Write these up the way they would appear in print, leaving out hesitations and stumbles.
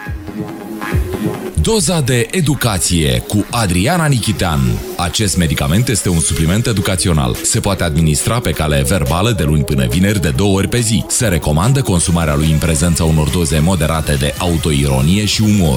Doza de educație cu Adriana Nichitean. Acest medicament este un supliment educațional. Se poate administra pe cale verbală de luni până vineri de 2 ori pe zi. Se recomandă consumarea lui în prezența unor doze moderate de autoironie și umor.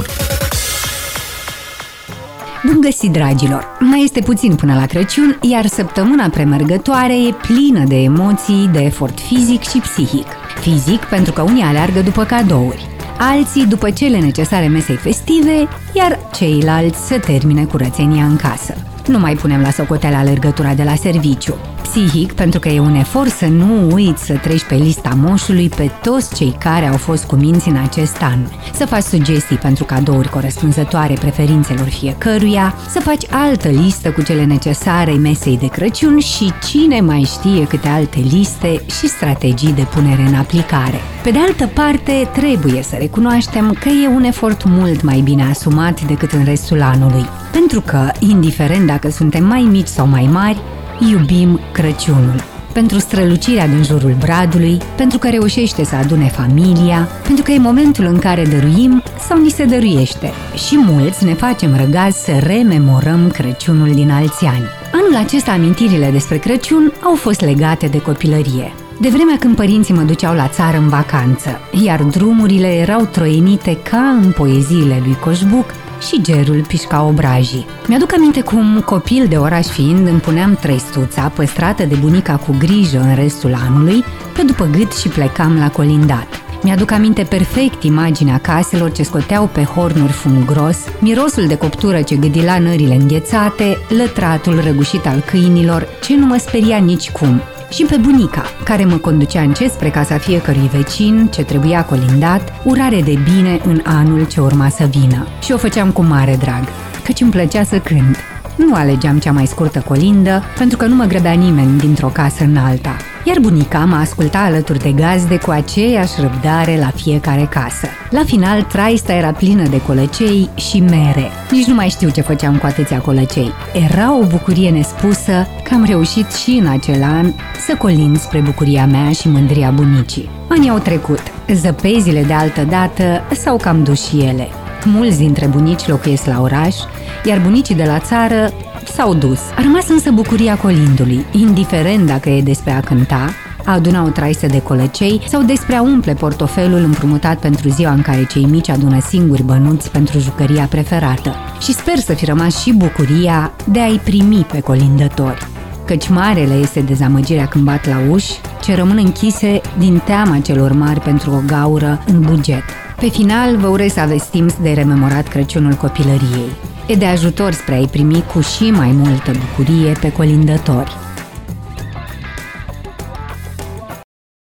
Bun găsit, dragilor! Mai este puțin până la Crăciun, iar săptămâna premergătoare e plină de emoții, de efort fizic și psihic. Fizic, pentru că unii aleargă după cadouri, alții după cele necesare mesei festive, iar ceilalți să termine curățenia în casă. Nu mai punem la socoteală alergătura de la serviciu. Psihic, pentru că e un efort să nu uiți să treci pe lista moșului pe toți cei care au fost cuminți în acest an. Să faci sugestii pentru cadouri corespunzătoare preferințelor fiecăruia, să faci altă listă cu cele necesare mesei de Crăciun și cine mai știe câte alte liste și strategii de punere în aplicare. Pe de altă parte, trebuie să recunoaștem că e un efort mult mai bine asumat decât în restul anului. Pentru că, indiferent dacă suntem mai mici sau mai mari, iubim Crăciunul. Pentru strălucirea din jurul bradului, pentru că reușește să adune familia, pentru că e momentul în care dăruim sau ni se dăruiește. Și mulți ne facem răgaz să rememorăm Crăciunul din alți ani. Anul acesta amintirile despre Crăciun au fost legate de copilărie. De vremea când părinții mă duceau la țară în vacanță, iar drumurile erau troienite ca în poeziile lui Coșbuc și gerul pișca obrajii. Mi-aduc aminte cum, copil de oraș fiind, îmi puneam trăistuța păstrată de bunica cu grijă în restul anului, pe după gât și plecam la colindat. Mi-aduc aminte perfect imaginea caselor ce scoteau pe hornuri fum gros, mirosul de coptură ce gâdila nările înghețate, lătratul răgușit al câinilor, ce nu mă speria nicicum. Și pe bunica, care mă conducea încet spre casa fiecărui vecin ce trebuia colindat, urare de bine în anul ce urma să vină. Și o făceam cu mare drag, căci îmi plăcea să cânt. Nu alegeam cea mai scurtă colindă, pentru că nu mă grăbea nimeni dintr-o casă în alta. Iar bunica mă asculta alături de gazde cu aceeași răbdare la fiecare casă. La final, traista era plină de colăcei și mere. Nici nu mai știu ce făceam cu atâția colăcei. Era o bucurie nespusă că am reușit și în acel an să colind spre bucuria mea și mândria bunicii. Anii au trecut. Zăpezile de altă dată s-au cam dus și ele. Mulți dintre bunici locuiesc la oraș, iar bunicii de la țară s-au dus. A rămas însă bucuria colindului, indiferent dacă e despre a cânta, a aduna o traistă de colăcei sau despre a umple portofelul împrumutat pentru ziua în care cei mici adună singuri bănuți pentru jucăria preferată. Și sper să fi rămas și bucuria de a-i primi pe colindători, căci marele este dezamăgirea când bat la uși, ce rămân închise din teama celor mari pentru o gaură în buget. Pe final, vă urez să aveți timp de rememorat Crăciunul copilăriei. E de ajutor spre a-i primi cu și mai multă bucurie pe colindători.